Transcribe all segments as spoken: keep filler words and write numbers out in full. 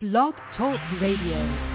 Blog Talk Radio.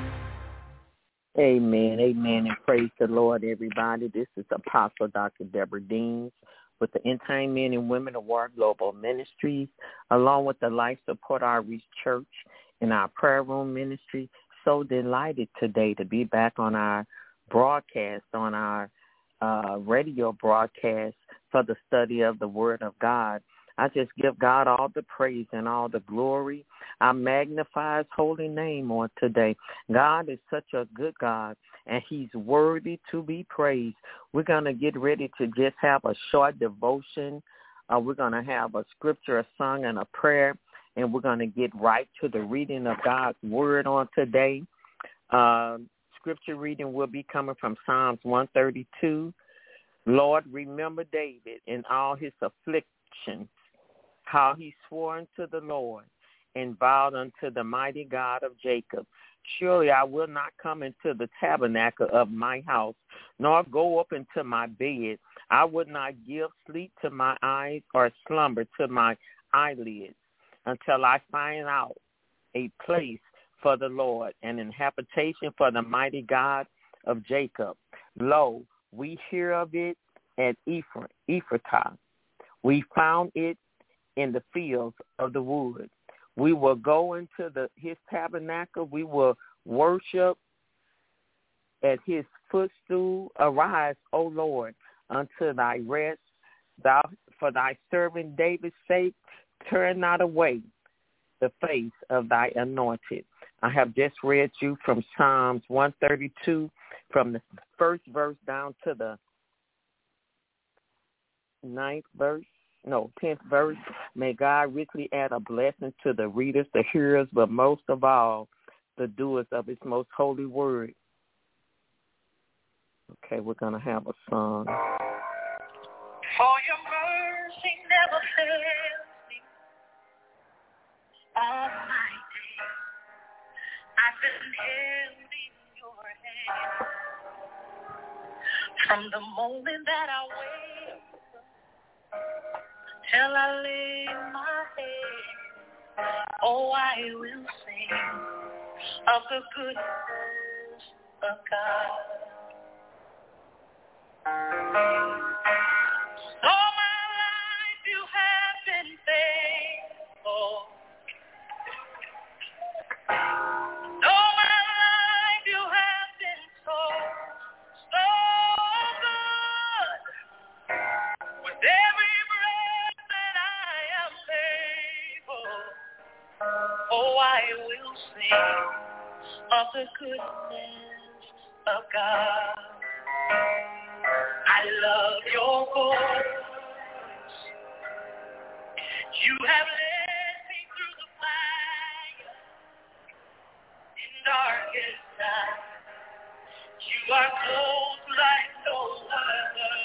Amen, amen, and praise the Lord, everybody. This is Apostle Doctor Deborah Deans with the End Time Men and Women of War Global Ministries, along with the Life Support Outreach Church and our prayer room ministry. So delighted today to be back on our broadcast, on our uh, radio broadcast for the study of the Word of God. I just give God all the praise and all the glory. I magnify his holy name on today. God is such a good God, and he's worthy to be praised. We're going to get ready to just have a short devotion. Uh, we're going to have a scripture, a song, and a prayer, and we're going to get right to the reading of God's word on today. Uh, scripture reading will be coming from Psalms one thirty-two. Lord, remember David in all his afflictions, how he swore unto the Lord and vowed unto the mighty God of Jacob. Surely I will not come into the tabernacle of my house, nor go up into my bed. I would not give sleep to my eyes or slumber to my eyelids until I find out a place for the Lord and an habitation for the mighty God of Jacob. Lo, we hear of it at Ephrathah. We found it in the fields of the wood. We will go into the his tabernacle. We will worship at his footstool. Arise, O Lord, unto thy rest. Thou, for thy servant David's sake, turn not away the face of thy anointed. I have just read you from Psalms one thirty-two, from the first verse down to the ninth verse. No, tenth verse. May God richly add a blessing to the readers, the hearers, but most of all, the doers of his most holy word. Okay, we're going to have a song. For your mercy never fails me. All my days, I've been held in your hand. From the moment that I wake till I lay my head, oh, I will sing of the goodness of God. All my life you have been faithful. All my life you have been so, so good. With every breath that I am able, oh, I will sing of the goodness of God. I love your voice. You have led me through the fire in darkest night. You are close like no other.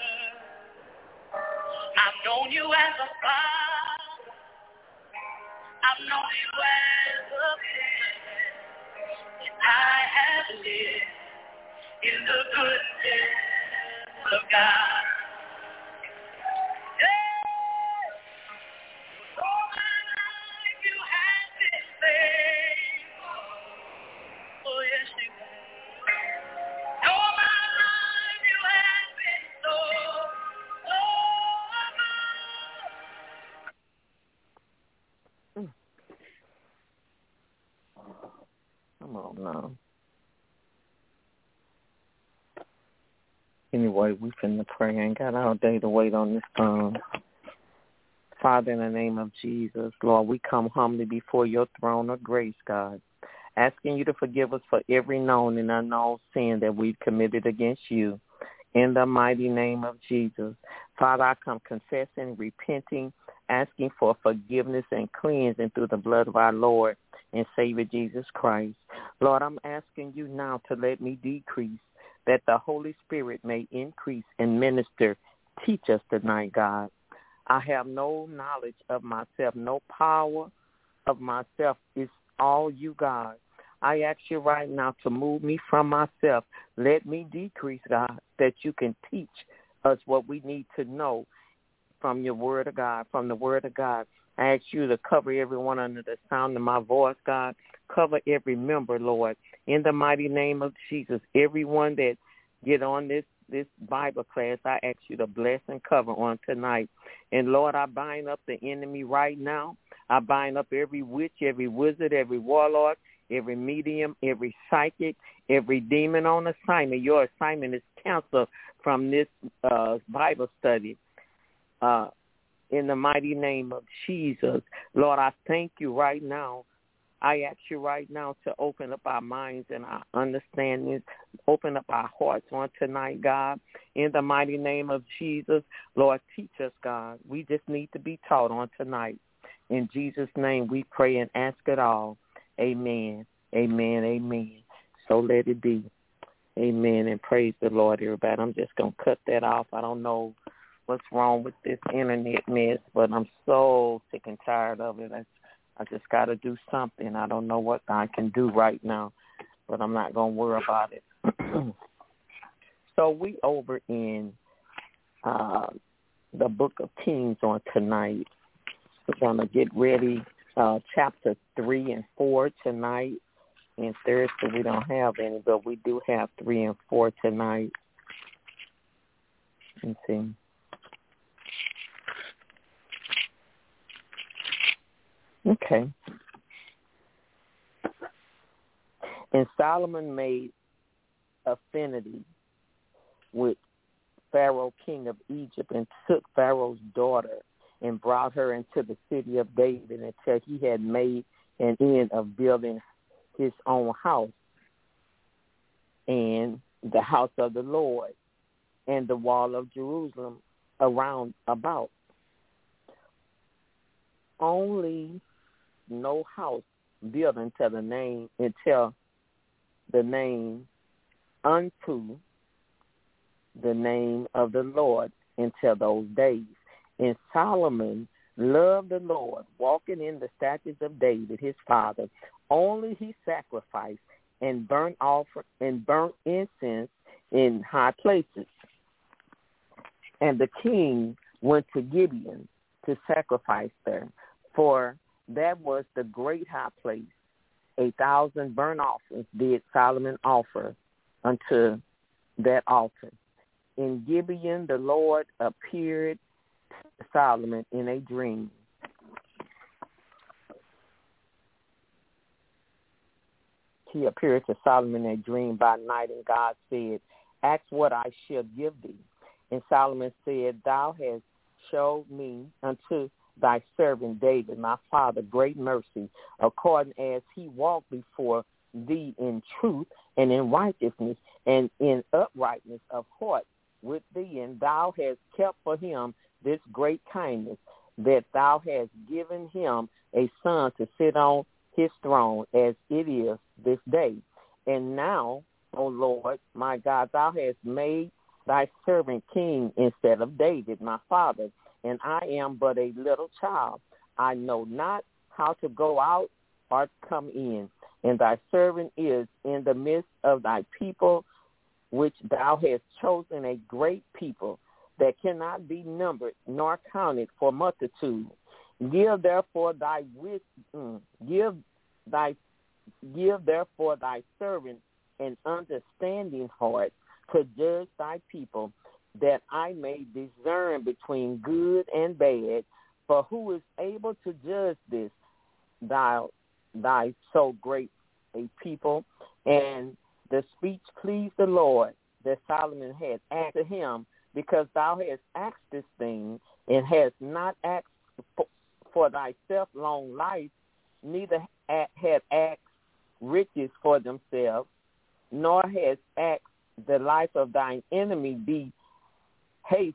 I've known you as a father. I've known you as a friend. And I have lived in the goodness of God. Yeah. All my life you have been faithful. Oh, yes, you have. All my life you have been so, so good. Come on now. Anyway, we finna pray. I ain't got all day to wait on this phone. Father, in the name of Jesus, Lord, we come humbly before your throne of grace, God, asking you to forgive us for every known and unknown sin that we've committed against you. In the mighty name of Jesus, Father, I come confessing, repenting, asking for forgiveness and cleansing through the blood of our Lord and Savior Jesus Christ. Lord, I'm asking you now to let me decrease, that the Holy Spirit may increase and minister. Teach us tonight, God. I have no knowledge of myself, no power of myself. It's all you, God. I ask you right now to move me from myself. Let me decrease, God, that you can teach us what we need to know from your word of God, from the word of God. I ask you to cover everyone under the sound of my voice, God. Cover every member, Lord. In the mighty name of Jesus, everyone that get on this, this Bible class, I ask you to bless and cover on tonight. And, Lord, I bind up the enemy right now. I bind up every witch, every wizard, every warlock, every medium, every psychic, every demon on assignment. Your assignment is canceled from this uh, Bible study. Uh, in the mighty name of Jesus, Lord, I thank you right now. I ask you right now to open up our minds and our understanding, open up our hearts on tonight, God. In the mighty name of Jesus, Lord, teach us, God. We just need to be taught on tonight. In Jesus' name we pray and ask it all. Amen, amen, amen. So let it be. Amen, and praise the Lord, everybody. I'm just going to cut that off. I don't know what's wrong with this internet mess, but I'm so sick and tired of it. I, I just got to do something. I don't know what I can do right now, but I'm not going to worry about it. So we over in uh, the book of Kings on tonight. We're going to get ready, uh, chapter three and four tonight. And Thursday we don't have any, but we do have three and four tonight. Let's see. Okay. And Solomon made affinity with Pharaoh, king of Egypt, and took Pharaoh's daughter and brought her into the city of David until he had made an end of building his own house and the house of the Lord and the wall of Jerusalem around about. Only no house built until the name until the name unto the name of the Lord until those days. And Solomon loved the Lord, walking in the statutes of David his father. Only he sacrificed and burnt offer and burnt incense in high places. And the king went to Gibeon to sacrifice there, for that was the great high place. A thousand burnt offerings did Solomon offer unto that altar. In Gibeon the Lord appeared to Solomon in a dream. He appeared to Solomon in a dream by night, and God said, ask what I shall give thee. And Solomon said, thou hast showed me unto thy servant David, my father, great mercy, according as he walked before thee in truth and in righteousness and in uprightness of heart with thee. And thou hast kept for him this great kindness, that thou hast given him a son to sit on his throne as it is this day. And now, O Lord, my God, thou hast made thy servant king instead of David, my father, and I am but a little child. I know not how to go out or come in. And thy servant is in the midst of thy people, which thou hast chosen, a great people that cannot be numbered nor counted for multitude. Give therefore thy wisdom, give thy give therefore thy servant an understanding heart to judge thy people, that I may discern between good and bad. For who is able to judge this, thou thy so great a people? And the speech pleased the Lord that Solomon had asked of him, because thou hast asked this thing, and hast not asked for thyself long life, neither had asked riches for themselves, nor has asked the life of thine enemy. Be haste,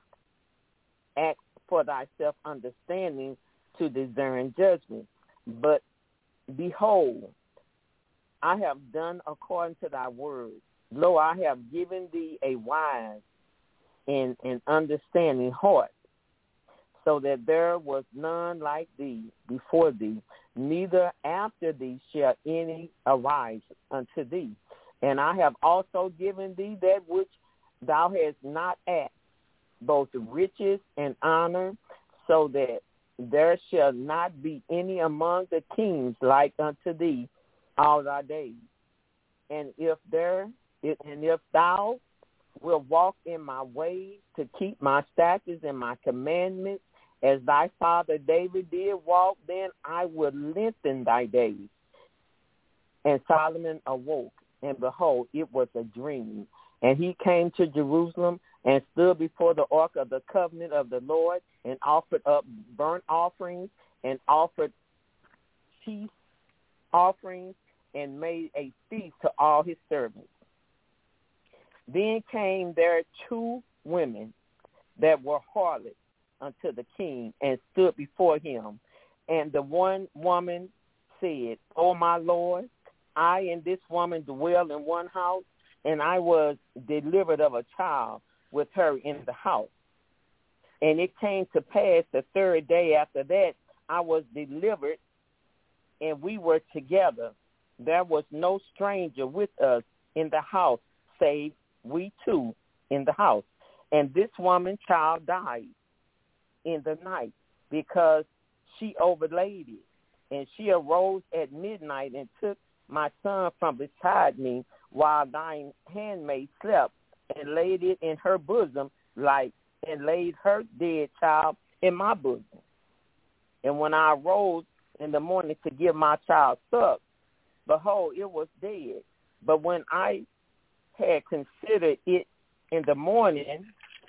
ask for thyself understanding to discern judgment. But behold, I have done according to thy word. Lo, I have given thee a wise and an understanding heart, so that there was none like thee before thee, neither after thee shall any arise unto thee. And I have also given thee that which thou hast not asked, both riches and honor, so that there shall not be any among the kings like unto thee all thy days. And if there, and if thou wilt walk in my ways to keep my statutes and my commandments, as thy father David did walk, then I will lengthen thy days. And Solomon awoke, and behold, it was a dream. And he came to Jerusalem and stood before the ark of the covenant of the Lord, and offered up burnt offerings, and offered peace offerings, and made a feast to all his servants. Then came there two women that were harlots unto the king, and stood before him. And the one woman said, O my Lord, I and this woman dwell in one house, and I was delivered of a child with her in the house. And it came to pass the third day after that, I was delivered, and we were together. There was no stranger with us in the house, save we two in the house. And this woman's child died in the night, because she overlaid it. And she arose at midnight and took my son from beside me while thine handmaid slept, and laid it in her bosom, like and laid her dead child in my bosom. And when I arose in the morning to give my child suck, behold, it was dead. But when I had considered it in the morning,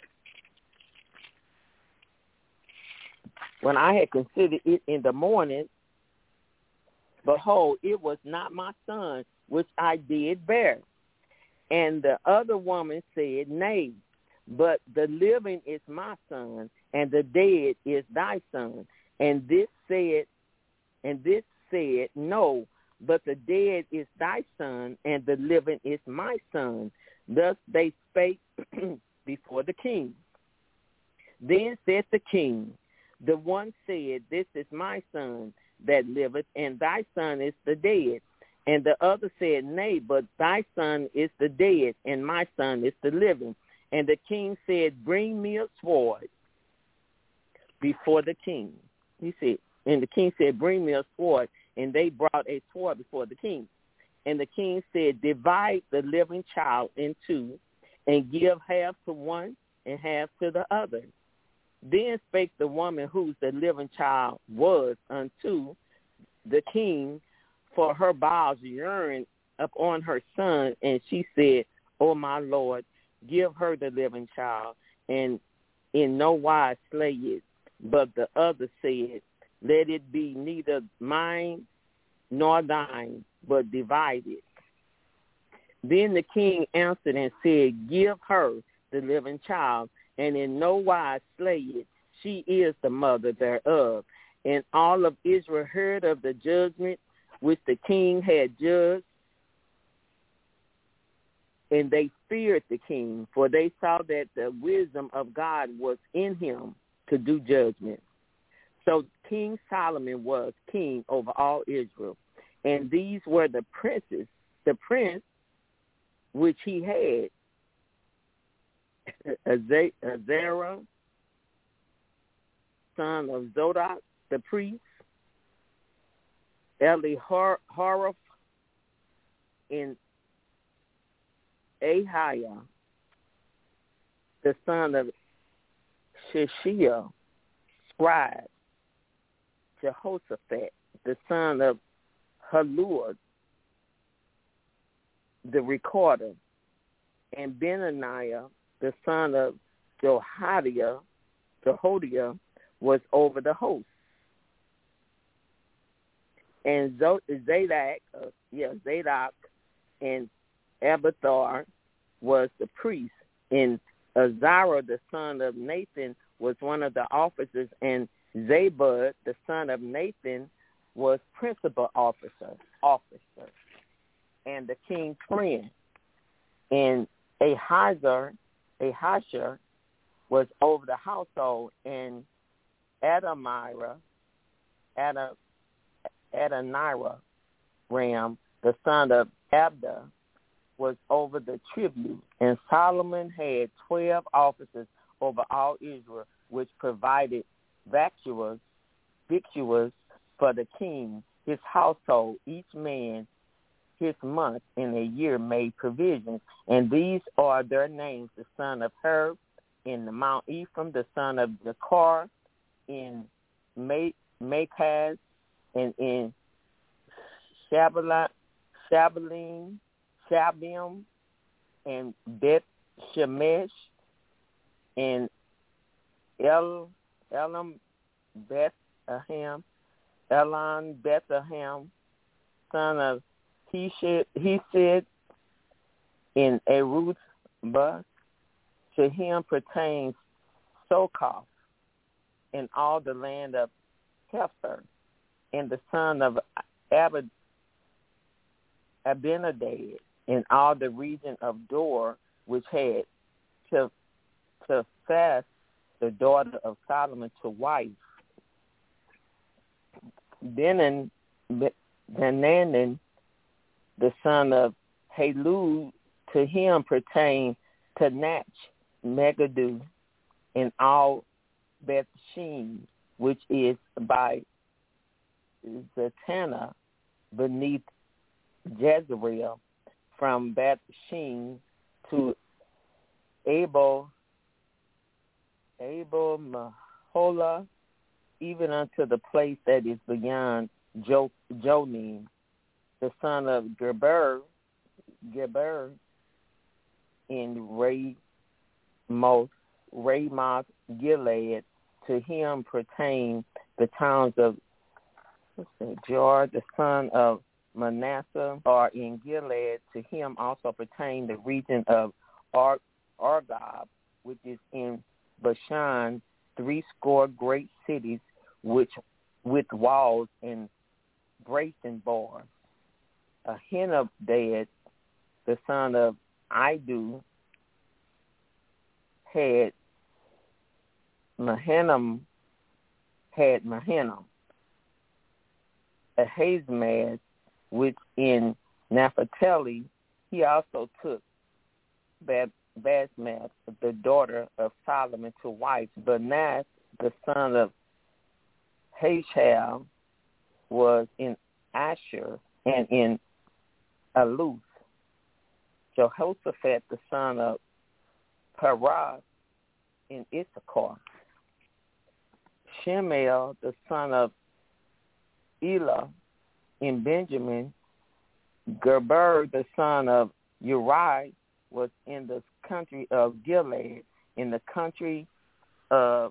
when I had considered it in the morning, behold, it was not my son, which I did bear. And the other woman said, Nay, but the living is my son, and the dead is thy son. And this said, and this said, No, but the dead is thy son, and the living is my son. Thus they spake before the king. Then said the king, the one said, This is my son that liveth, and thy son is the dead. And the other said, Nay, but thy son is the dead, and my son is the living. And the king said, Bring me a sword before the king. He said, and the king said, Bring me a sword. And they brought a sword before the king. And the king said, Divide the living child in two, and give half to one and half to the other. Then spake the woman whose the living child was unto the king, for her bowels yearned upon her son. And she said, O my Lord, give her the living child, and in no wise slay it. But the other said, Let it be neither mine nor thine, but divide it. Then the king answered and said, Give her the living child, and in no wise slay it. She is the mother thereof. And all of Israel heard of the judgment which the king had judged, and they feared the king, for they saw that the wisdom of God was in him to do judgment. So King Solomon was king over all Israel, and these were the princes, the prince which he had, Azariah, son of Zadok, the priest, Elihoroph, and Ahiah, the son of Sheshiah, scribe, Jehoshaphat, the son of Halud, the recorder, and Benaniah, the son of Jehoiada, Jehoiada, was over the host. And Zadok, uh, yeah, Zadok and Abiathar was the priest, and Azariah, the son of Nathan, was one of the officers, and Zabud, the son of Nathan, was principal officer, officer, and the king's friend. And Ahazar, Ahashar was over the household, and Adamira, Adam, Adonira, Ram, the son of Abda, was over the tribute. And Solomon had twelve officers over all Israel, which provided victuals, victuals for the king, his household, each man his month in a year made provisions. And these are their names: the son of Herb in the Mount Ephraim, the son of Zakar in Makaz, and in Shabalim, Shabim, and Beth Shemesh, and El Elam Bethlehem, Elon Bethlehem, son of Hesed, in Eruth-Bus. To him pertains Sokoth, in all the land of Hepher, and the son of Abed, Abinadab, in all the region of Dor, which had to to fast the daughter of Solomon to wife. Benan, Benanan, the son of Halud, to him pertained Tanach, Megiddo, and all Bethshem, which is by Zatanah beneath Jezreel, from Bethshem to Abel, Abel Mahola, even unto the place that is beyond jo- Jonim, the son of Geber, Geber in Ramoth, Ramoth Gilead. To him pertain the towns of what's that, Jar, the son of Manasseh, are in Gilead. To him also pertain the region of Ar- Argob, which is in Bashan, three score great cities, which with walls and bracing bars. Ahinadab, the son of Idu, had Mahanaim, had Mahanaim. Ahazmaz, which in Naphtali, he also took Bab- Basmath, the daughter of Solomon, to wife. Banath, the son of Hashal, was in Asher and in Aluth. Jehoshaphat, the son of Paras, in Issachar. Shemel, the son of Elah, in Benjamin. Gerber, the son of Uri, was in the country of Gilead, in the country of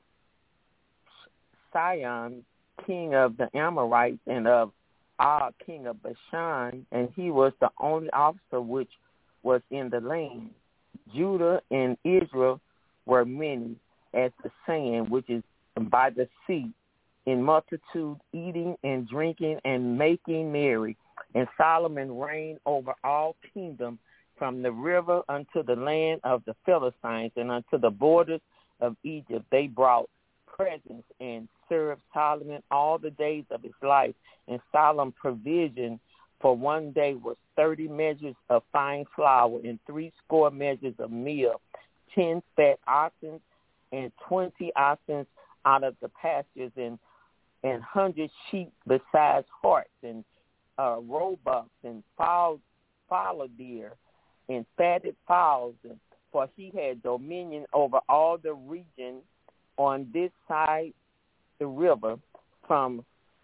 Sion, king of the Amorites, and of Og, king of Bashan, and he was the only officer which was in the land. Judah and Israel were many, as the sand which is by the sea, in multitude, eating and drinking and making merry. And Solomon reigned over all kingdoms, from the river unto the land of the Philistines, and unto the borders of Egypt. They brought presents and served Solomon all the days of his life. And Solomon's provision for one day was thirty measures of fine flour, and three score measures of meal, ten fat oxen, and twenty oxen out of the pastures, and and hundred sheep besides harts, and uh, roebucks, and fowl, fallow deer, and fatted fowls. And for he had dominion over all the region on this side the river, from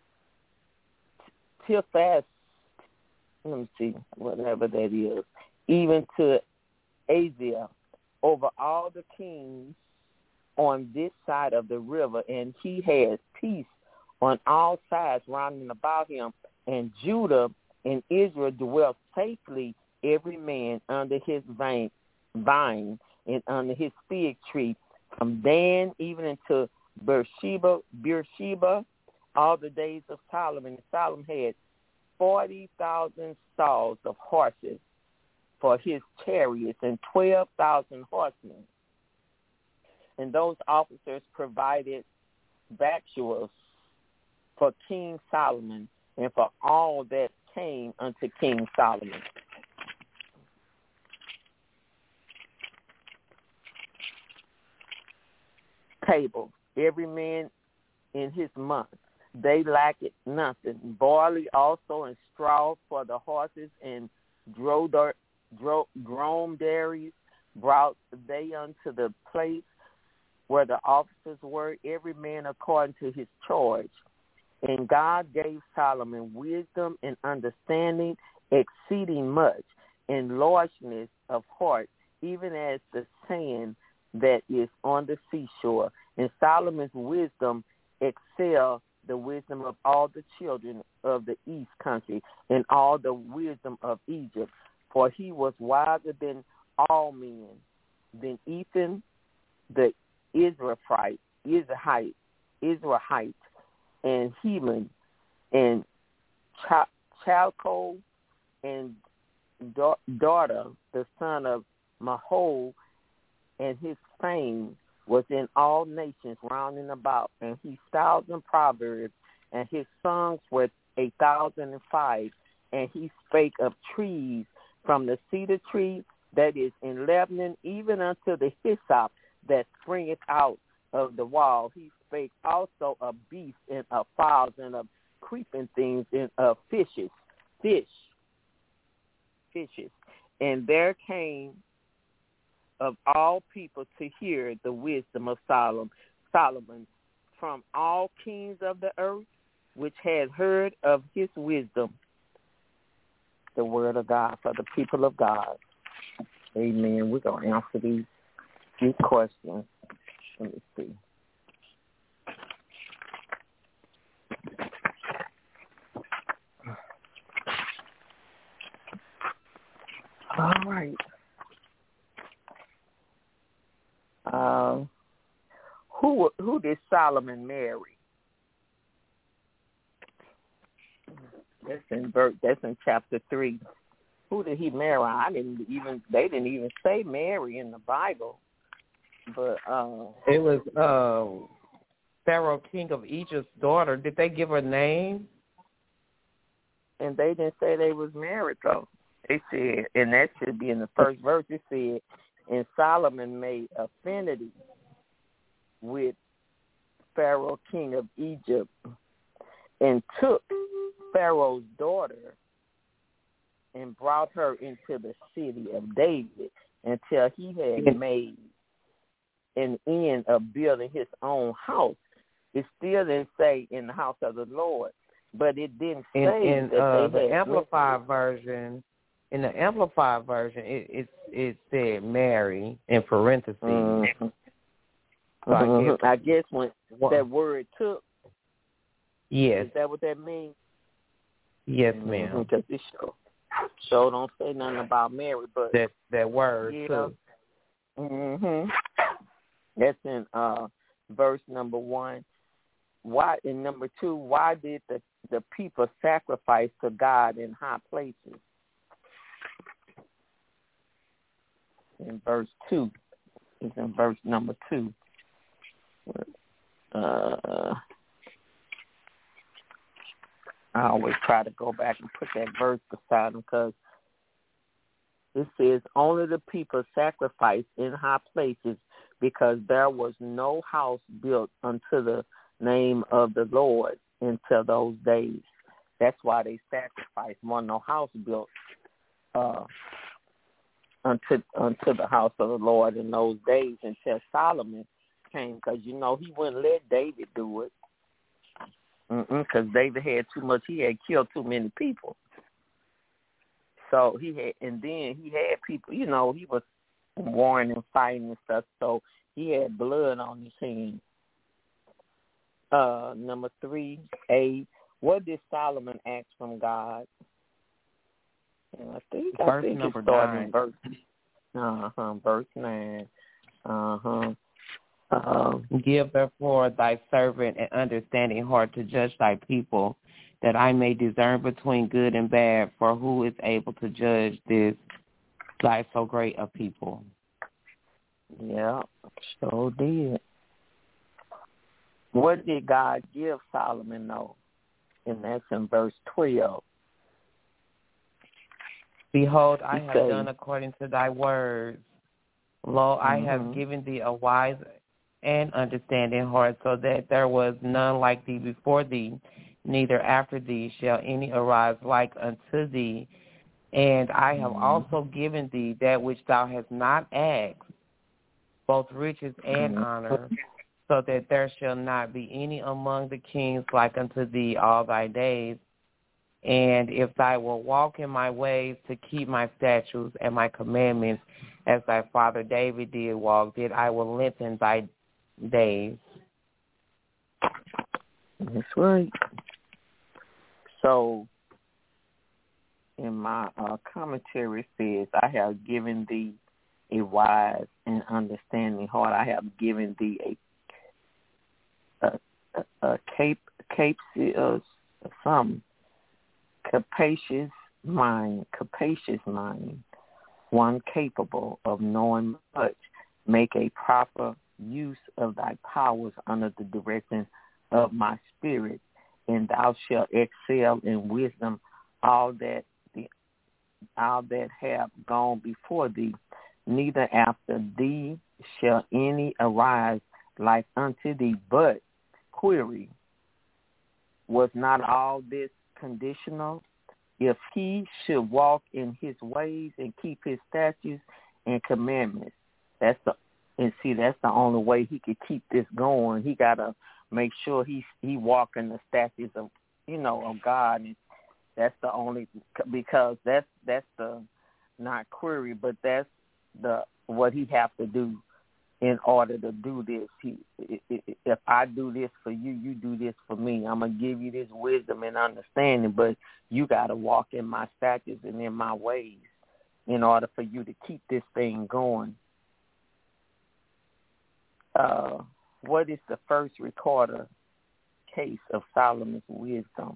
Tiphas, let me see, whatever that is, even to Asia, over all the kings on this side of the river. And he has peace on all sides round about him. And Judah and Israel dwelt safely, every man under his vine, vine and under his fig tree, from Dan even into Beersheba, Beersheba, all the days of Solomon. And Solomon had forty thousand stalls of horses for his chariots, and twelve thousand horsemen. And those officers provided victuals for King Solomon, and for all that came unto King Solomon. Table, every man in his month, they lacked nothing. Barley also and straw for the horses and dromedaries brought they unto the place where the officers were, every man according to his charge. And God gave Solomon wisdom and understanding exceeding much, and largeness of heart, even as the sand that is on the seashore. And Solomon's wisdom excelled the wisdom of all the children of the east country and all the wisdom of Egypt, for he was wiser than all men, than Ethan the Israelite, Israelite, Israelite, and Heman, and Ch- Chalco, and da- daughter, the son of Mahol, and his fame was in all nations round and about, and he styled in proverbs, and his songs were a thousand and five, and he spake of trees from the cedar tree that is in Lebanon, even unto the hyssop that springeth out of the wall. He spake also of beasts and of fowls and of creeping things and of fishes, fish, fishes. And there came of all people to hear the wisdom of Solomon, Solomon from all kings of the earth, which had heard of his wisdom. The word of God for the people of God. Amen. We're going to answer these few questions. Let me see. All right. Uh, who who did Solomon marry? That's in verse. That's in chapter three. Who did he marry? I didn't even. They didn't even say Mary in the Bible. But uh, it was uh, Pharaoh, king of Egypt's daughter. Did they give her name? And they didn't say they was married though. They said, and that should be in the first verse. It said, and Solomon made affinity with Pharaoh, king of Egypt, and took Pharaoh's daughter and brought her into the city of David until he had made an end of building his own house. It still didn't say in the house of the Lord, but it didn't say in, in, that uh, they the had Amplified version. In the Amplified version, it it, it said Mary in parentheses. Mm-hmm. So I, mm-hmm. guess, I guess when what, that word took, yes, is that what that means? Yes, ma'am. Because mm-hmm. it show, show don't say nothing about Mary, but that that word yeah. too. Mhm. That's in uh, verse number one. Why in number two? Why did the the people sacrifice to God in high places? In verse two, is in verse number two. Uh, I always try to go back and put that verse beside them because it says only the people sacrificed in high places because there was no house built unto the name of the Lord until those days. That's why they sacrificed. Wasn't no house built uh, unto unto the house of the Lord in those days until Solomon came, because you know he wouldn't let David do it. Because David had too much. He had killed too many people. So he had, and then he had people. You know, he was warring and fighting and stuff. So he had blood on his hands. Uh, number three, A. What did Solomon ask from God? And I think I verse think number it started nine. in verse. Uh huh. Verse nine. Uh huh. Um, Give therefore thy servant an understanding heart to judge thy people, that I may discern between good and bad. For who is able to judge this thy so great a people? Yeah, sure did. What did God give Solomon though? And that's in verse twelve. Behold, I He have said, done according to thy words. Lo, I mm-hmm. have given thee a wise and understanding heart, so that there was none like thee before thee, neither after thee shall any arise like unto thee. And I have also given thee that which thou hast not asked, both riches and honor, so that there shall not be any among the kings like unto thee all thy days. And if thou wilt walk in my ways to keep my statutes and my commandments, as thy father David did walk, then I will lengthen thy days. That's right. So, in my uh, commentary, it says, I have given thee a wise and understanding heart. I have given thee a a, a, a cape, capacious, some capacious mind, capacious mind, one capable of knowing much. Make a proper use of thy powers under the direction of my spirit, and thou shalt excel in wisdom all that the all that have gone before thee. Neither after thee shall any arise like unto thee. But, query, was not all this conditional? If he should walk in his ways and keep his statutes and commandments, that's the and see that's the only way he could keep this going. He gotta make sure he he walk in the statutes of you know of God, and that's the only because that's that's the not query, but that's the what he have to do in order to do this. He, if I do this for you, you do this for me. I'm going to give you this wisdom and understanding, but you got to walk in my statutes and in my ways in order for you to keep this thing going. Uh, what is the first recorded case of Solomon's wisdom?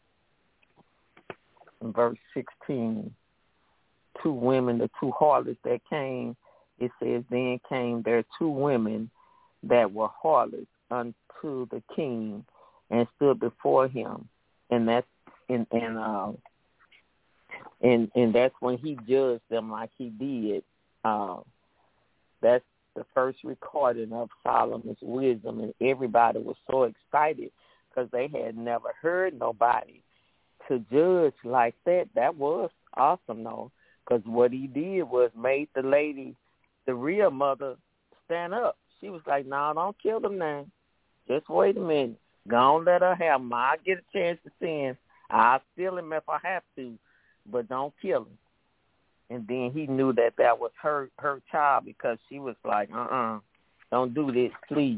In verse sixteen, two women, the two harlots that came, it says, then came there two women that were harlots unto the king and stood before him. And that's and and uh and and that's when he judged them like he did. Uh, that's the first recording of Solomon's wisdom, and everybody was so excited because they had never heard nobody to judge like that. That was awesome, though, because what he did was made the lady, the real mother, stand up. She was like, no, nah, don't kill them now. Just wait a minute. Go on, let her have him. I'll get a chance to see him. I'll steal him if I have to, but don't kill him. And then he knew that that was her, her child because she was like, uh-uh, don't do this, please.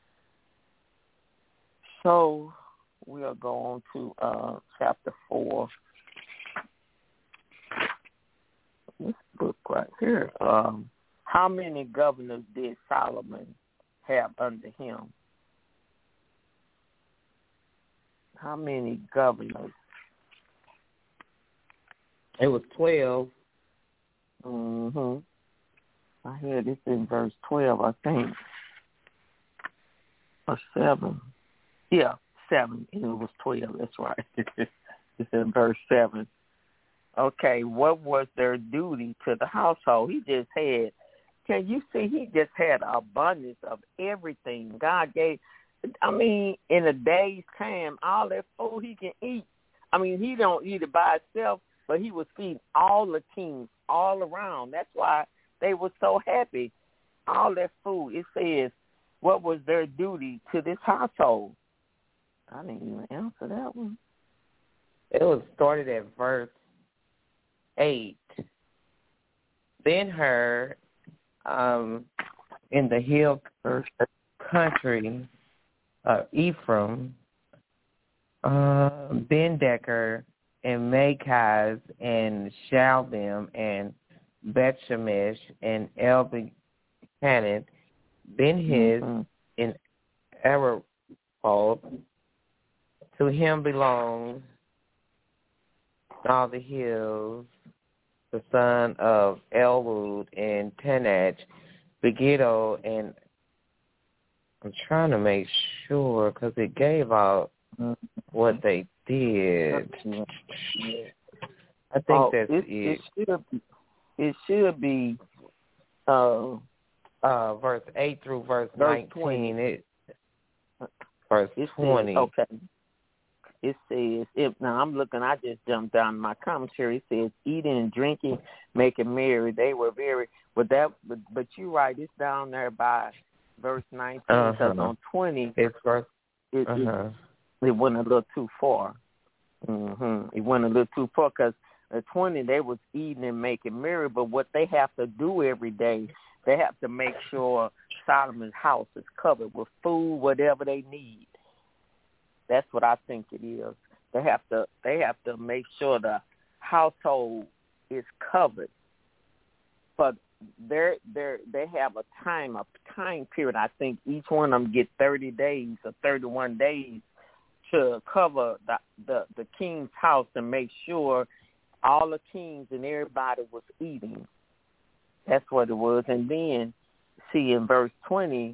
So we'll go on to uh, chapter four. This book right here. Um, how many governors did Solomon have under him? How many governors? It was twelve. Mm-hmm. I hear this in verse twelve, I think. Or seven. Yeah, seven. It was twelve, that's right. It's in verse seven. Okay, what was their duty to the household? He just had, can you see, he just had abundance of everything. God gave, I mean, in a day's time, all that food he can eat. I mean, he don't eat it by himself, but he was feeding all the kings all around. That's why they were so happy. All that food. It says, what was their duty to this household? I didn't even answer that one. It was started at verse eight. Ben-Hur, um, in the hill country of Ephraim, uh, Ben-Decker, and Makaz, and Shalbim, and Bethshemesh, and El-Bechanan, Ben-Hiz, mm-hmm. and Arapol. To him belongs all the hills, the son of Elwood, and Tanach, Megiddo, and I'm trying to make sure because it gave out what they did. I think oh, that's it. it. It should be, it should be uh, uh, verse eight through verse, verse nineteen. twenty. It, verse it twenty. Says, okay. It says, if, now I'm looking, I just jumped down in my commentary. It says, eating and drinking, making merry. They were very, but that, but, but you're right, it's down there by verse nineteen, because uh-huh. on twenty, it's verse, it, uh-huh. it, it went a little too far. Mm-hmm. It went a little too far, because at twenty, they was eating and making merry, but what they have to do every day, they have to make sure Solomon's house is covered with food, whatever they need. That's what I think it is. They have to they have to make sure the household is covered. But they they they have a time a time period. I think each one of them get thirty days or thirty-one days to cover the, the the king's house and make sure all the kings and everybody was eating. That's what it was. And then see in verse twenty.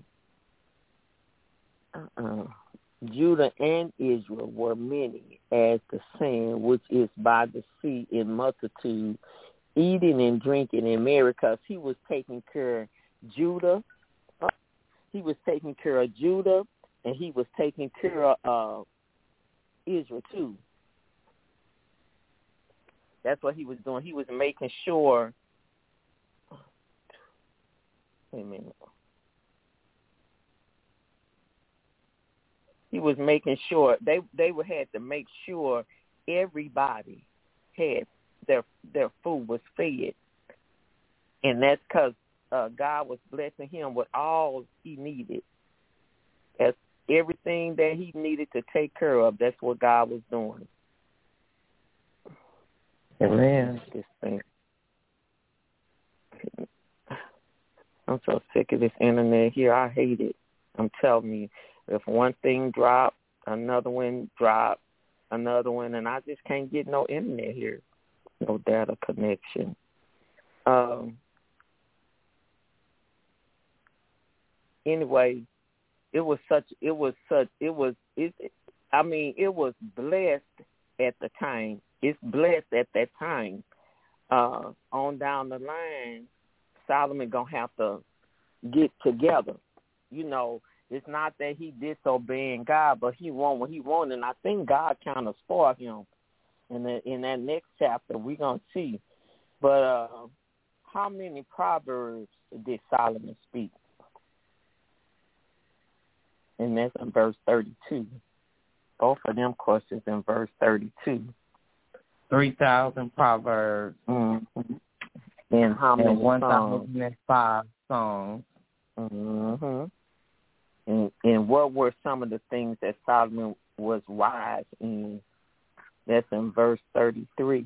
Uh-uh. Judah and Israel were many as the sand which is by the sea in multitude, eating and drinking and merry, because he was taking care of Judah. Uh, he was taking care of Judah, and he was taking care of uh, Israel too. That's what he was doing. He was making sure. Wait a minute. He was making sure they they would had to make sure everybody had their their food was fed, and that's because uh, God was blessing him with all he needed. That's everything that he needed to take care of. That's what God was doing. Amen. This thing. I'm so sick of this internet here. I hate it. I'm telling you. If one thing dropped, another one dropped, another one, and I just can't get no internet here, no data connection. Um, anyway, it was such, it was such, it was, it, I mean, it was blessed at the time. It's blessed at that time. Uh, on down the line, Solomon gonna have to get together, you know. It's not that he disobeying God, but he won what he wanted, and I think God kind of spoiled him. In the, in that next chapter, we're going to see. But uh, how many proverbs did Solomon speak? And that's in verse thirty-two. Both of them questions in verse thirty-two. three thousand proverbs. Mm-hmm. And how many and one songs? thousand five songs. Mm-hmm. And, and what were some of the things that Solomon was wise in? That's in verse thirty-three.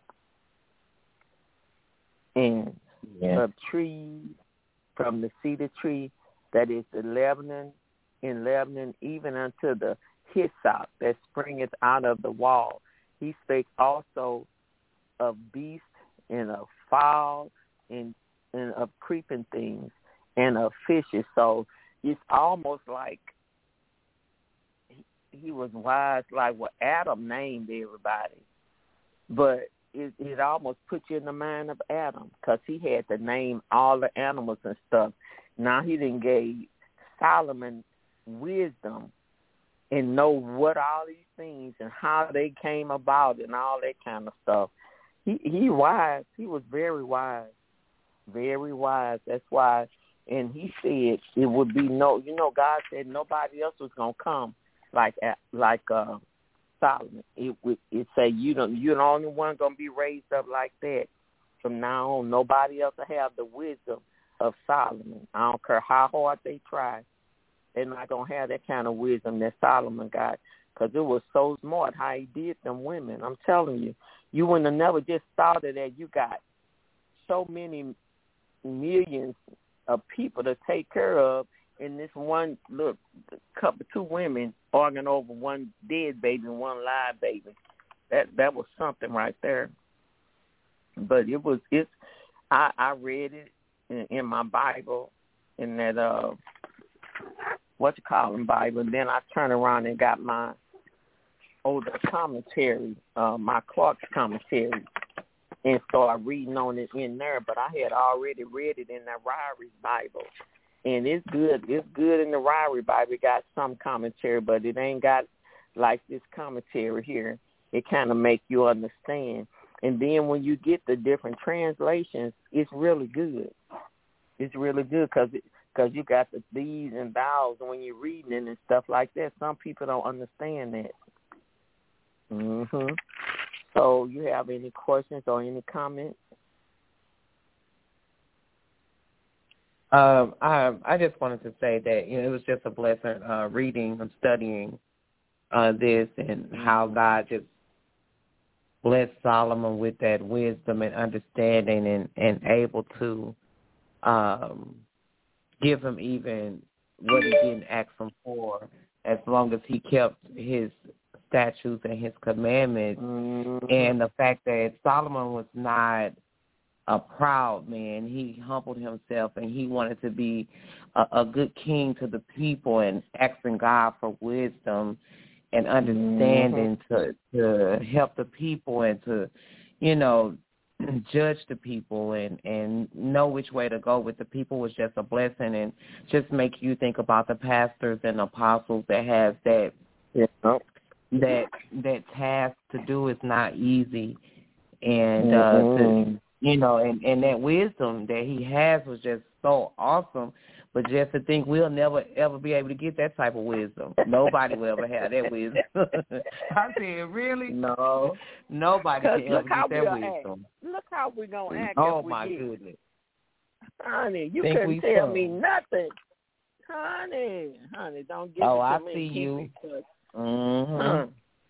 And yeah. the tree, from the cedar tree that is the Lebanon, in Lebanon, even unto the hyssop that springeth out of the wall. He spake also of beasts and of fowl and, and of creeping things and of fishes. So it's almost like he, he was wise, like what Adam named everybody. But it, it almost puts you in the mind of Adam, because he had to name all the animals and stuff. Now he didn't gave Solomon wisdom and know what all these things and how they came about and all that kind of stuff. He he wise. He was very wise, very wise. That's why. And he said it would be no, you know, God said nobody else was gonna come like like uh, Solomon. It would it say you don't you're the only one gonna be raised up like that. From now on, nobody else will have the wisdom of Solomon. I don't care how hard they try, they're not gonna have that kind of wisdom that Solomon got, because it was so smart how he did them women. I'm telling you, you wouldn't have never just thought of that. You got so many millions of people to take care of, and this one, look, couple, two women arguing over one dead baby and one live baby. That that was something right there. But it was, it's, I, I read it in, in my Bible, in that, uh, what you call them Bible, and then I turned around and got my older commentary, uh, my Clark's commentary, and started reading on it in there, but I had already read it in that Ryer's Bible. and it's good. It's good in the Ryrie Bible. It got some commentary, but it ain't got like this commentary here. It kind of make you understand. And then when you get the different translations, it's really good. It's really good because because you got the these and thous, and when you're reading it and stuff like that, some people don't understand that. Mhm. So, you have any questions or any comments? Um, I I just wanted to say that, you know, it was just a blessing uh, reading and studying uh, this, and how God just blessed Solomon with that wisdom and understanding, and, and able to um, give him even what he didn't ask him for, as long as he kept his statutes and his commandments. Mm-hmm. And the fact that Solomon was not a proud man. He humbled himself, and he wanted to be a, a good king to the people, and asking God for wisdom and understanding mm-hmm. to to help the people, and to, you know, judge the people, and, and know which way to go with the people was just a blessing, and just make you think about the pastors and apostles that have that yeah. that that task to do is not easy, and mm-hmm. uh, to You know, and, and that wisdom that he has was just so awesome. But just to think we'll never, ever be able to get that type of wisdom. Nobody will ever have that wisdom. I said, really? No. Nobody can ever get that wisdom. Act. Look how we're going to act. Oh, if we my get. goodness. Honey, you think couldn't tell so. me nothing. Honey, honey, don't give oh, it to I me. see Keep you. It mm-hmm. uh,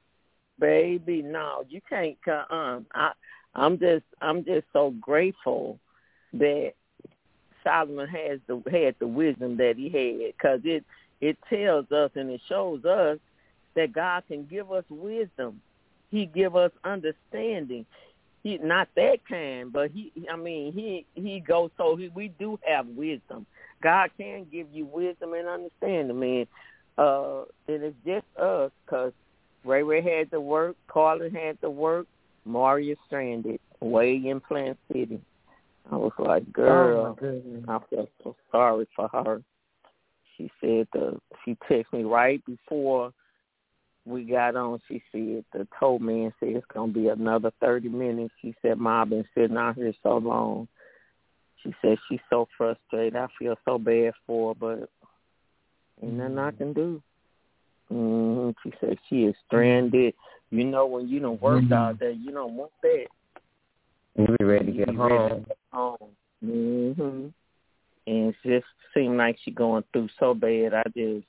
baby, no, you can't. Uh, I, I'm just, I'm just so grateful that Solomon has the had the wisdom that he had, because it it tells us and it shows us that God can give us wisdom. He give us understanding. He not that kind, but he, I mean, he he goes so he, we do have wisdom. God can give you wisdom and understanding, man. Uh, and it's just us, because Ray Ray had to work, Carlin had to work, Maria stranded way in Plant City. I was like, girl, oh I felt so sorry for her. She said the she texted me right before we got on. She said the tow man said it's gonna be another thirty minutes. She said, Ma, I've been sitting out here so long. She said she's so frustrated. I feel so bad for her, but ain't nothing I can do. Mm-hmm. She said she is stranded. You know, when you don't work mm-hmm. out there, you don't want that. You be ready to get you home. Ready to get home. Mm-hmm. And it just seemed like she's going through so bad. I just,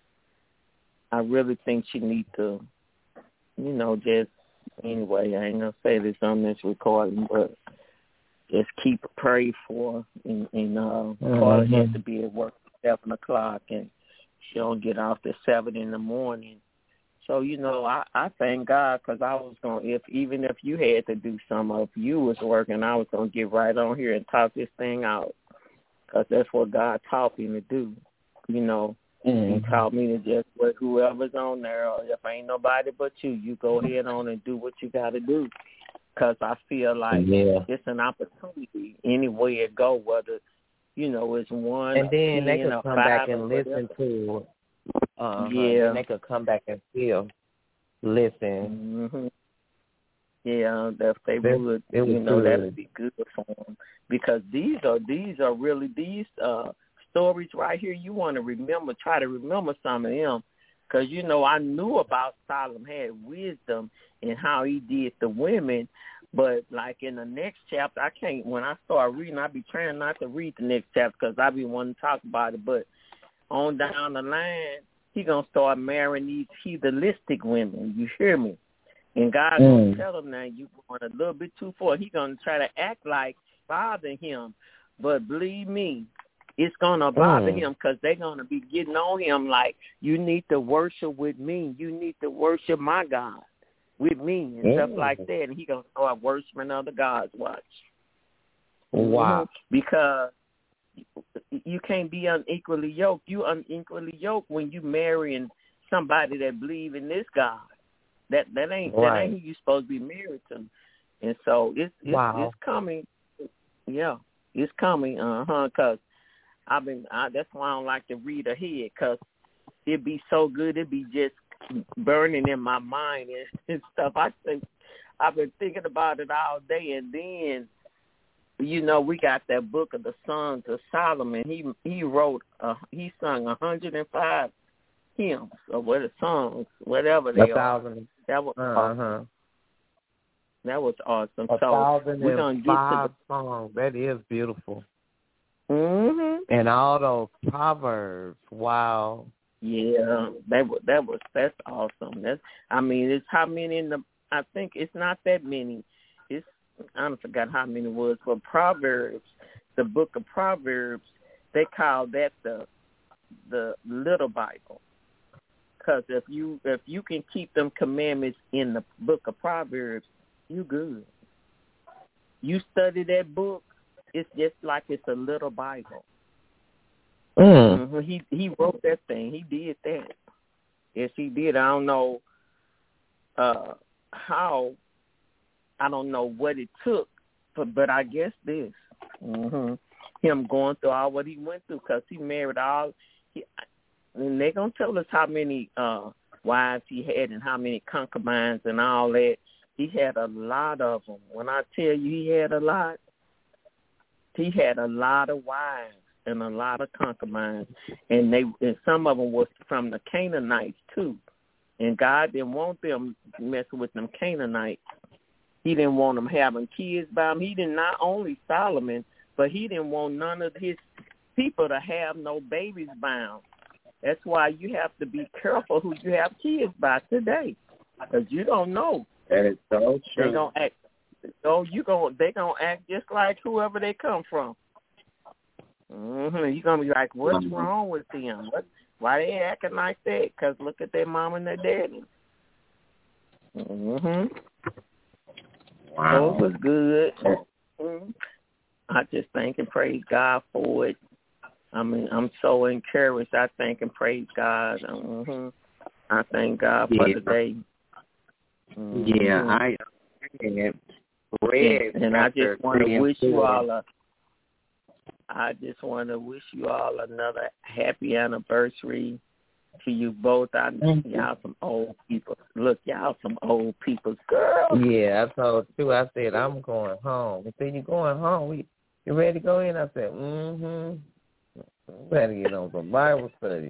I really think she needs to, you know, just, anyway, I ain't going to say this on this recording, but just keep a pray for her. And, and uh, mm-hmm. Carla has to be at work at seven o'clock, and she don't get off at seven in the morning. So, you know, I, I thank God, because I was going to, if even if you had to do some of you was working, I was going to get right on here and talk this thing out, because that's what God taught me to do. You know, mm-hmm. He taught me to just let whoever's on there, or if ain't nobody but you, you go ahead on and do what you got to do, because I feel like yeah. it's an opportunity any way it go, whether, you know, it's one and then ten they can or come five back and listen to Uh-huh. Yeah. And they could come back and still listen. Mm-hmm. Yeah, if they This, would, you know, good. that would be good for them. Because these are these are really these uh, stories right here. You want to remember, try to remember some of them, because you know I knew about Solomon had wisdom and how he did the women, but like in the next chapter, I can't. When I start reading, I be trying not to read the next chapter because I be wanting to talk about it, but on down the line, he going to start marrying these heathenistic women. You hear me? And God mm. going to tell him now, you going a little bit too far. He going to try to act like bothering him. But believe me, it's going to bother mm. him, because they're going to be getting on him like, you need to worship with me. You need to worship my God with me and mm. stuff like that. And he going to start worshiping other gods. Watch. Wow. Mm-hmm. Because you can't be unequally yoked. You unequally yoked when you marrying somebody that believe in this God. That that ain't right. that ain't who you supposed to be married to. And so it's it's, wow. it's coming. Yeah, it's coming. Uh huh. Because I've been. I, that's why I don't like to read ahead, because it'd be so good. It'd be just burning in my mind and, and stuff. I think I've been thinking about it all day, and then, you know, we got that book of the Songs of Solomon. He he wrote. Uh, he sung a hundred and five hymns or what songs, whatever they a thousand. are. That was uh huh. That was awesome. A so thousand we're and gonna get five to the songs. That is beautiful. Mhm. And all those proverbs. Wow. Yeah, that was that was that's awesome. That's I mean, it's how many in the I think it's not that many. It's I don't forgot how many it was, but Proverbs, the book of Proverbs, they call that the the little Bible. Because if you if you can keep them commandments in the book of Proverbs, you good. You study that book, it's just like it's a little Bible. Mm. Mm-hmm. He he wrote that thing. He did that. Yes, he did. I don't know uh, how. I don't know what it took, but but I guess this. Mm-hmm. Him going through all what he went through, because he married all. He, and they're gonna tell us how many uh, wives he had and how many concubines and all that. He had a lot of them. When I tell you he had a lot, he had a lot of wives and a lot of concubines, and they and some of them was from the Canaanites too. And God didn't want them messing with them Canaanites. He didn't want them having kids by him. He didn't not only Solomon, but he didn't want none of his people to have no babies by him. That's why you have to be careful who you have kids by today, because you don't know. That is so true. They gonna act. Oh, you gonna they gonna act just like whoever they come from. Mm-hmm. You're going to be like, what's wrong with them? What, why they acting like that? Because look at their mom and their daddy. Mm-hmm. Wow. So it was good. Mm-hmm. I just thank and praise God for it. I mean, I'm so encouraged. I thank and praise God. Mm-hmm. I thank God for yeah. today. Mm-hmm. Yeah, I and, and, and I just want to wish you all a I just want to wish you all another happy anniversary to you both. I, y'all some old people. Look, y'all some old people, girl. Yeah, I told you. I said, I'm going home. He said, you going home? We, you ready to go in? I said, mm-hmm. I'm ready to get on some Bible study.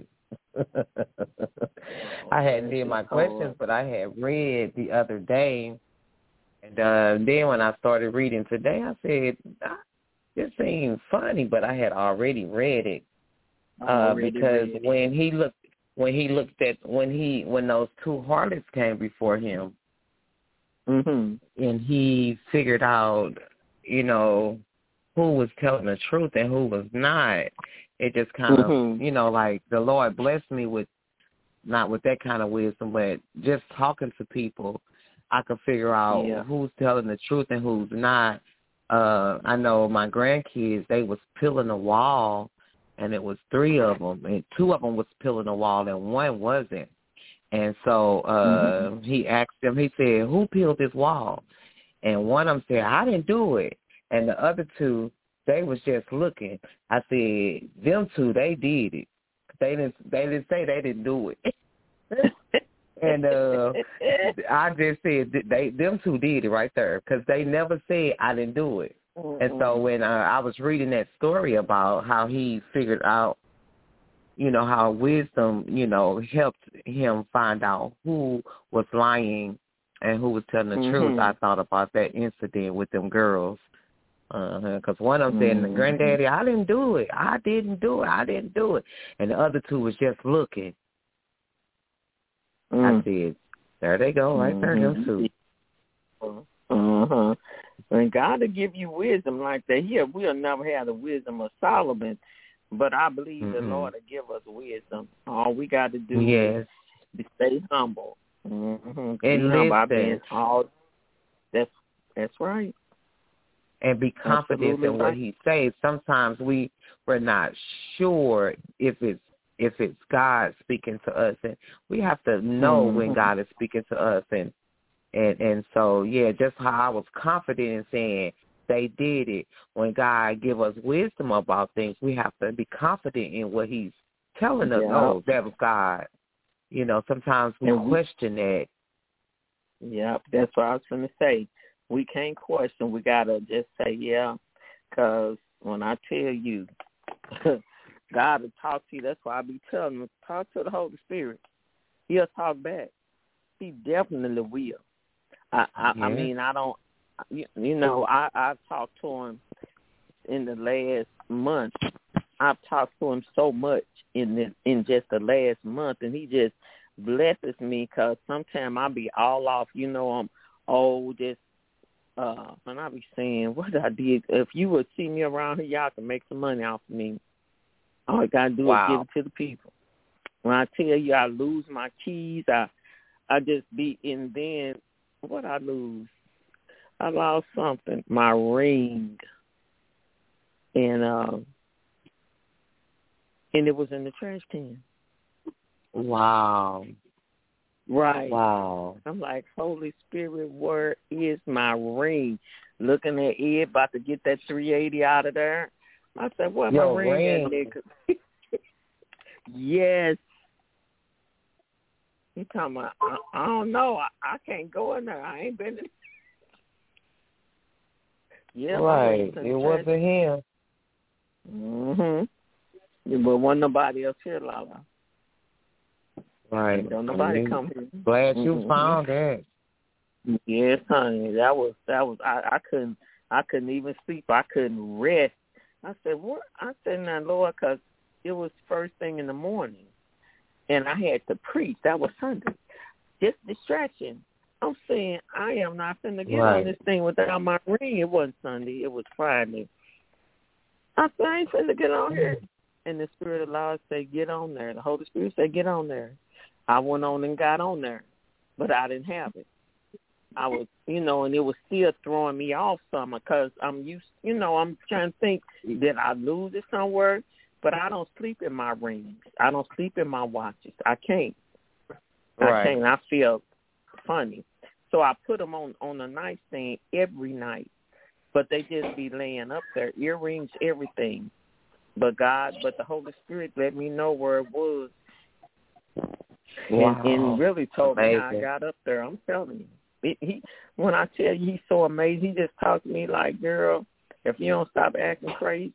I hadn't did my questions, but I had read the other day. And uh, then when I started reading today, I said, I, it seemed funny, but I had already read it uh, already because read when he looked, when he looked at when he when those two harlots came before him, mm-hmm. and he figured out, you know, who was telling the truth and who was not. It just kind mm-hmm. of, you know, like the Lord blessed me with not with that kind of wisdom, but just talking to people, I could figure out yeah. who's telling the truth and who's not. Uh, I know my grandkids, they was peeling the wall, and it was three of them, and two of them was peeling the wall, and one wasn't. And so uh, mm-hmm. he asked them, he said, who peeled this wall? And one of them said, I didn't do it. And the other two, they was just looking. I said, them two, they did it. They didn't, they didn't say they didn't do it. And uh, I just said they them two did it right there, because they never said I didn't do it. Mm-hmm. And so when uh, I was reading that story about how he figured out, you know, how wisdom, you know, helped him find out who was lying and who was telling the mm-hmm. truth, I thought about that incident with them girls. Because uh-huh. one of them mm-hmm. said, Granddaddy, I didn't do it. I didn't do it. I didn't do it. And the other two was just looking. Mm. I said, there they go, right there, them two. Uh-huh. And God will give you wisdom like that. Here, we'll never have the wisdom of Solomon, but I believe mm-hmm. the Lord will give us wisdom. All we got to do yes. is stay humble. Mm-hmm. And listen. All, that's, that's right. And be confident Absolutely in what right. he says. Sometimes we, we're not sure if it's if it's God speaking to us, and we have to know mm-hmm. when God is speaking to us. And, and, and so, yeah, just how I was confident in saying, they did it. When God give us wisdom about things, we have to be confident in what he's telling us. Yeah. Oh, that was God. You know, sometimes we And we- question that. Yeah, that's what I was going to say. We can't question. We got to just say, yeah, because when I tell you, God will talk to you. That's why I be telling him, talk to the Holy Spirit. He'll talk back. He definitely will. I, I, Yeah. I mean, I don't, you, you know, I, I've talked to him in the last month. I've talked to him so much in the, in just the last month, and he just blesses me because sometimes I be all off. You know, I'm old, just, uh, and I be saying, what I did, if you would see me around here, y'all can make some money off of me. All I got to do Wow. is give it to the people. When I tell you I lose my keys, I I just be, and then what I lose? I lost something, my ring. And uh, and it was in the trash can. Wow. Right. Wow. I'm like, Holy Spirit, where is my ring? Looking at Ed, about to get that three eighty out of there. I said, what, my Your ring, ring. at, nigga? Yes. You talking about, I, I don't know. I, I can't go in there. I ain't been in. Yeah, Right. It wasn't him. Mm-hmm. But wasn't nobody else here, Lala. Right. Don't nobody I mean, come here. Glad you Mm-hmm. found that. Yes, honey. That was that was. I, I couldn't. I couldn't even sleep. I couldn't rest. I said, what? I said, now, Lord, because it was first thing in the morning, and I had to preach. That was Sunday. Just distraction. I'm saying I am not finna get Right. on this thing without my ring. It wasn't Sunday. It was Friday. I said, I ain't finna get on here. And the Spirit of the Lord said, get on there. The Holy Spirit said, get on there. I went on and got on there, but I didn't have it. I was, you know, and it was still throwing me off some because I'm used, you know, I'm trying to think, did I lose it somewhere? But I don't sleep in my rings. I don't sleep in my watches. I can't. Right. I can't. I feel funny. So I put them on, on the nightstand every night. But they just be laying up there, earrings, everything. But God, but the Holy Spirit let me know where it was. Wow. And, and really told me how I Amazing. got up there. I'm telling you. It, he, when I tell you he's so amazing, he just talks to me like, girl, if you don't stop acting crazy,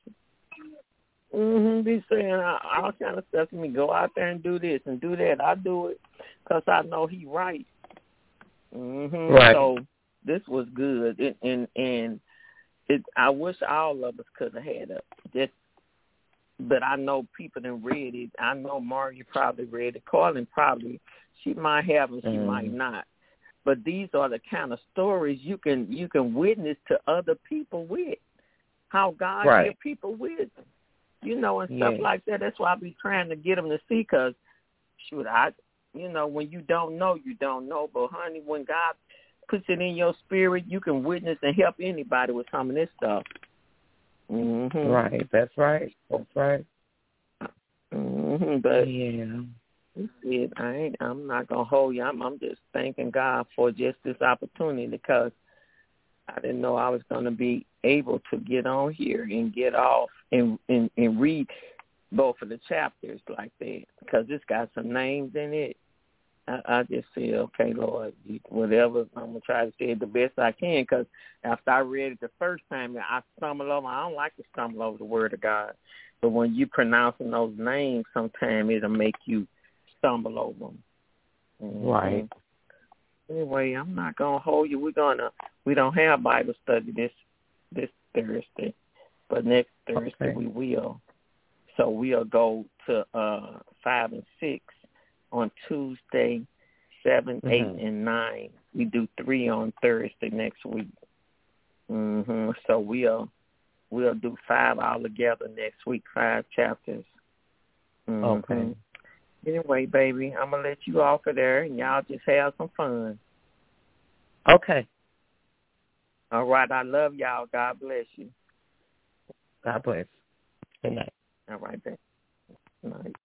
mm-hmm, be saying all kind of stuff to me. Go out there and do this and do that. I do it because I know he right. Mm-hmm. Right. So this was good. It, and and it, I wish all of us could have had it. Just, but I know people done read it. I know Margie probably read it. Carlin probably, she might have and she Mm. might not. But these are the kind of stories you can you can witness to other people with. How God Right. give people wisdom, you know, and stuff Yes. like that. That's why I be trying to get them to see. Because, shoot, I, you know, when you don't know, you don't know. But honey, when God puts it in your spirit, you can witness and help anybody with some of this stuff. Mm-hmm. Right. That's right. That's right. Mm-hmm. But Yeah. That's it. I ain't, I'm not going to hold you. I'm, I'm just thanking God for just this opportunity because I didn't know I was going to be able to get on here and get off and, and, and read both of the chapters like that because it's got some names in it. I, I just said, okay, Lord, whatever, I'm going to try to say it the best I can because after I read it the first time, I stumbled over. I don't like to stumble over the Word of God. But when you pronouncing those names, sometimes it'll make you stumble over them. Mm-hmm. Right. Anyway, I'm not gonna hold you. We're gonna we don't have Bible study this this Thursday, but next Thursday Okay. we will. So we'll go to uh, five and six on Tuesday, seven, Mm-hmm. eight, and nine. We do three on Thursday next week. Mm-hmm. So we'll we'll do five all together next week. Five chapters. Mm-hmm. Okay. Anyway, baby, I'm going to let you off of there, and y'all just have some fun. Okay. All right. I love y'all. God bless you. God bless. Good night. All right, baby. Good night.